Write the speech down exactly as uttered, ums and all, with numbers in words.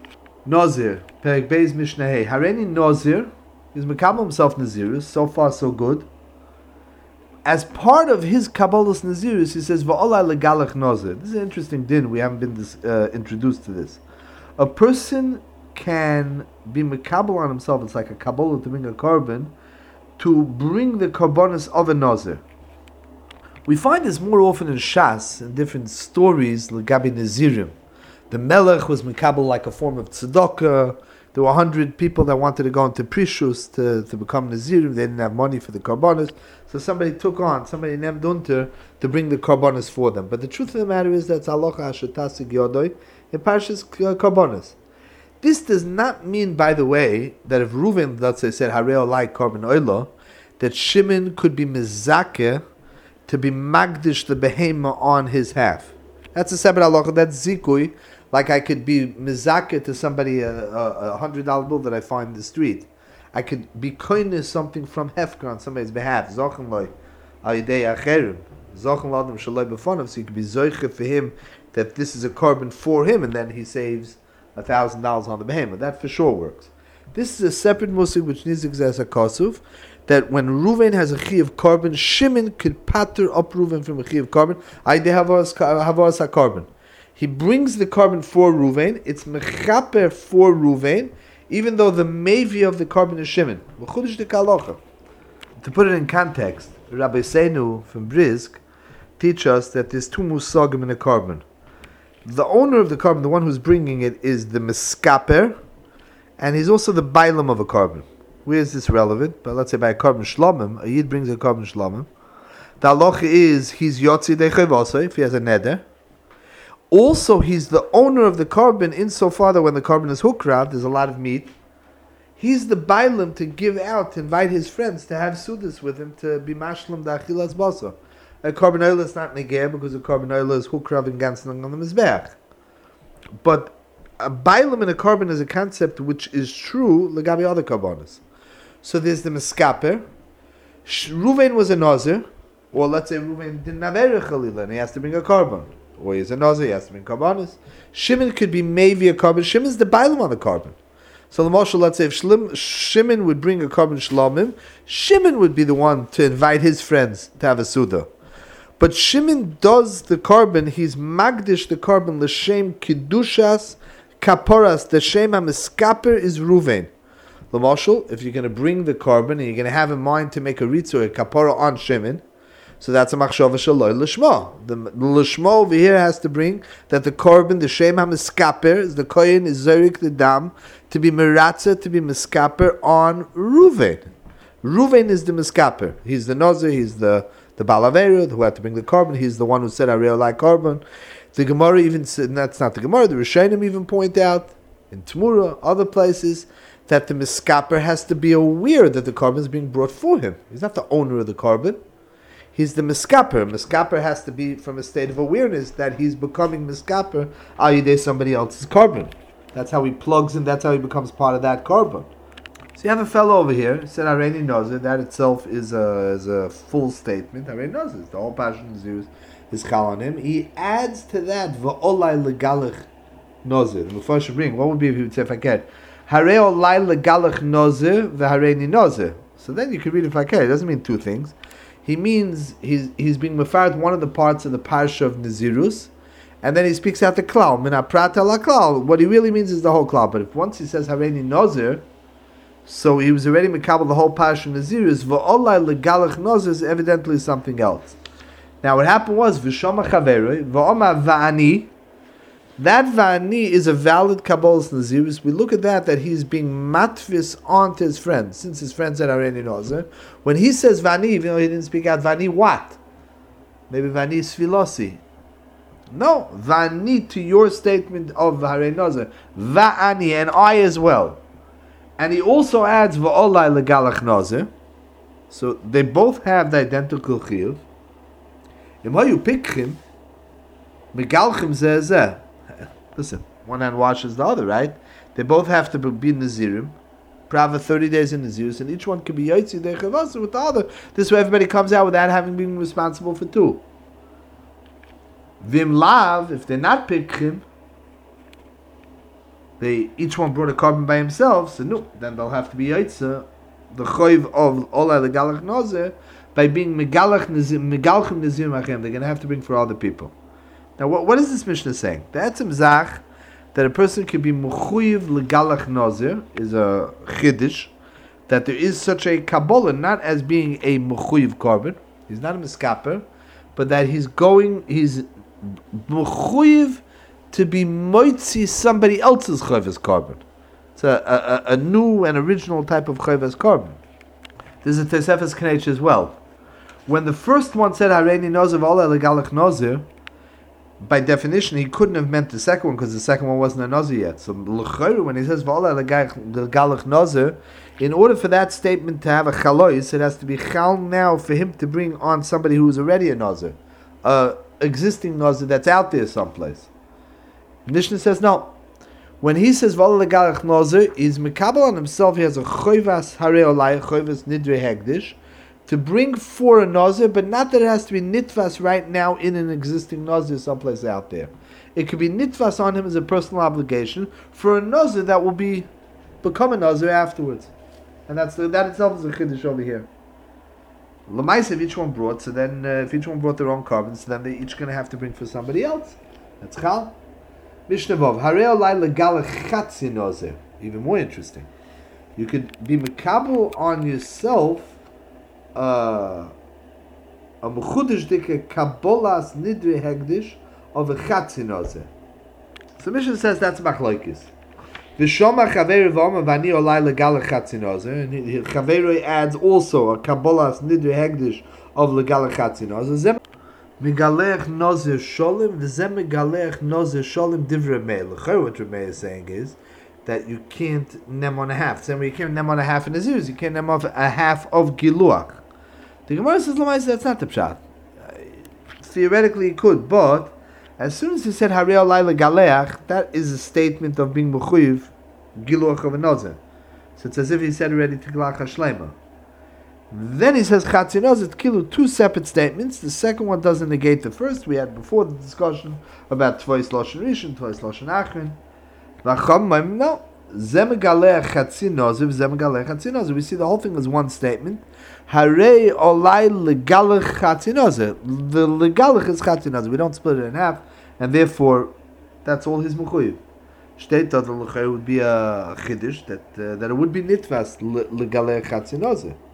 Nazir, Perek Beis Mishnah Hey. Hareni Nazir is Mekabel himself Nazirus. So far, so good. As part of his Kabbalah's Nazirus, he says, Va'olai legalach Nazir. This is an interesting din. We haven't been this, uh, introduced to this. A person can be Mekabel on himself. It's like a Kabbalah to bring a carbon, to bring the karbonis of a Nazir. We find this more often in Shas, in different stories, Legabi Nazirim. The Melech was Mekabel like a form of tzedakah. There were a hundred people that wanted to go into Prishus to, to become Nazirim. They didn't have money for the karbonis. So somebody took on, somebody named Unter, to bring the karbonis for them. But the truth of the matter is that it's halacha ashetasig yodoi in Parshas karbonis. This does not mean, by the way, that if Reuven, let's say, said Hareo like carbon oilo, that Shimon could be mizakeh to be magdish the behema on his half. That's a separate halacha. That's zikui. Like I could be mizakeh to somebody a, a, a hundred dollar bill that I find in the street. I could be koineh something from hefker on somebody's behalf. Zochen loy ayidei acherim. Zochen ladam shaloi befonav. So you could be zoiche for him that this is a carbon for him, and then he saves a thousand dollars on the behemoth. That for sure works. This is a separate musik which needs to exist a kosuf. That when Reuven has a chi of carbon, Shimon could patter up Reuven from a chi of carbon. Ayidei havas ha carbon. He brings the carbon for Reuven. It's mechaper for Reuven, even though the mevi of the carbon is Shimon. To put it in context, Rabbi Seinu from Brisk teach us that there's two musagim in a carbon. The owner of the carbon, the one who's bringing it, is the meskaper, and he's also the bailam of a carbon. Where is this relevant? But let's say by a carbon shlomim, a yid brings a carbon shlomim. The halacha is he's yotzi dechevosai if he has a neder. Also, he's the owner of the carbon insofar that when the carbon is hukrav, there's a lot of meat. He's the bailam to give out, to invite his friends to have sudas with him to be mashlam dachilas basa. A carbon oil is not neger because a carbon oil is hukrav and ganslang on the mizbeach. But a bailam in a carbon is a concept which is true legabi other carbonas. So there's the meskaper. Reuven was a nazir, or let's say Reuven didn't have erech chalila and he has to bring a carbon. Or he's a nazir, he has to bring carbonis. Shimon could be maybe a carbon. Shimon is the bailam on the carbon. So the Moshe, let's say if Shlim, Shimon would bring a carbon shlomim, Shimon would be the one to invite his friends to have a suda. But Shimon does the carbon, he's magdish the carbon, l'shem kiddushas kaporas, the shem ha-meskaper is Reuven. The Moshe, if you're going to bring the carbon and you're going to have in mind to make a ritzu, a kapora on Shimon, so that's a machshava shaloi l'shma. The l'shma over here has to bring that the carbon, the shem ha-meskaper, is the koyin, is zorik the dam, to be meratza, to be meskaper on Reuven. Reuven is the meskaper. He's the nazir, he's the, the balaveru, who had to bring the carbon. He's the one who said, I really like carbon. The Gemara even said, that's not the Gemara, the Rishonim even point out, in Tmura, other places, that the meskaper has to be aware that the carbon is being brought for him. He's not the owner of the carbon. He's the meskaper. Meskaper has to be from a state of awareness that he's becoming meskaper al yidei somebody else's carbon. That's how he plugs in, that's how he becomes part of that carbon. So you have a fellow over here, he said Hareni Nazir, that itself is a, is a full statement. Hareni Nazir, the whole passion is used, is chal on him. He adds to that, Va'olai legalech Nazir. The Mufar bring, what would be if he would say, if I can, Harei olai legalech Nazir, v'hareni Nazir. So then you could read it if I can. It doesn't mean two things. He means he's he's being mefared one of the parts of the parsha of Nazirus, and then he speaks out the klal, min ha'prat la klal. What he really means is the whole klal. But if once he says Hareni Nazir, so he was already mekabel the whole parsha of Nazirus, va'olai legalech Nazir is evidently something else. Now what happened was v'shama chaveroi va'omar va'ani. That va'ani is a valid kabbalah's Nazirus. We look at that, that he's being matvis onto his friends, since his friends said Hareni Nazir. When he says va'ani, even though he didn't speak out, va'ani what? Maybe va'ani sfilosi. No, va'ani to your statement of Hareni Nazir. Va'ani, and I as well. And he also adds va'olai legalach Nazir. So they both have the identical chiyuv. Im hayu pikchim, megalchim zeh zeh. Listen, one hand washes the other, right? They both have to be Nazirim, Prava thirty days in Nazirus, and each one can be Yotzi Dechevasa with the other. This way everybody comes out without having been responsible for two. Vim Lav, if they're not Pikchim, they each one brought a carbon by himself, so no, then they'll have to be Yaitza, the Choiv of Ola Legalach Nozer, by being Megalach Megalchim Nazir Machem. They're going to have to bring for other people. Now, what, what is this Mishnah saying? The Etzem Zach, that a person could be Mechuyiv Legalach Nozer, is a Chiddush, that there is such a Kabbalah, not as being a Mechuyiv carbon, he's not a Miskaper, but that he's going, he's Mechuyiv to be moitzi somebody else's chayvas carbon. It's a, a, a new and original type of chayvas carbon. There's a Tosefes Knech as well. When the first one said Hareini Nozer v'Ola Legalach Nozer, by definition he couldn't have meant the second one because the second one wasn't a Nozer yet. So l'chayru, when he says v'Ola Legalach Nozer, in order for that statement to have a chalois, it has to be chal now for him to bring on somebody who's already a Nozer, a existing Nozer that's out there someplace. Mishnah says no. When he says Vala Legalach Nozer, he's mekabel on himself. He has a choivas harei olai, choivas nidre hegdish, to bring for a Nozer, but not that it has to be nitvas right now in an existing Nozer someplace out there. It could be nitvas on him as a personal obligation for a Nozer that will be become a Nozer afterwards, and that's the, that itself is a chiddush over here. L'maisa, if each one brought, so then uh, if each one brought their own carbon, so then they're each going to have to bring for somebody else. That's chal. Mishnah Vav, Harei Olai Legalach Chatzi Nozer. Even more interesting. You could be mekabel on yourself uh, a mechudesh dike kabbalas nidre hegdish of a Chatzi Nozer. So Mishnah says that's machlokes. V'shoma chaveru v'oma v'ani Olai Legalach Chatzi Nozer. And chaveru adds also a kabbalas nidre hegdish of Legalach Chatzi Nozer. Megalech nozer sholim, v'zem megalech nozer sholim divrei mei. L'chayr, what Rameh is saying is that you can't nem on a half. Same way you can't nem on a half in a zirus, you can't nem off a half of giluach. The Gemara says, L'maisa, that's not the pshat. Uh, theoretically, you could, but as soon as he said Harei Olai Legaleach, that is a statement of being mechuyev giluach of a nozer. So it's as if he said already Tiglach HaShlema. Then he says Chatzi Nozer Kilu, two separate statements. The second one doesn't negate the first. We had before the discussion about Tvois Loshen Rishon, Tvois Loshen Achron. Lacham, no. Zemegaleach Chatzi Nozer, Zemegaleach Chatzi Nozer. We see the whole thing as one statement. Harei Olai Legalach Chatzi Nozer. The Legalach is Chatzi Nozer. We don't split it in half, and therefore that's all his mechuyev. State that the Lechayr would be a chiddush that uh, that it would be nitvas Legalach Chatzi Nozer.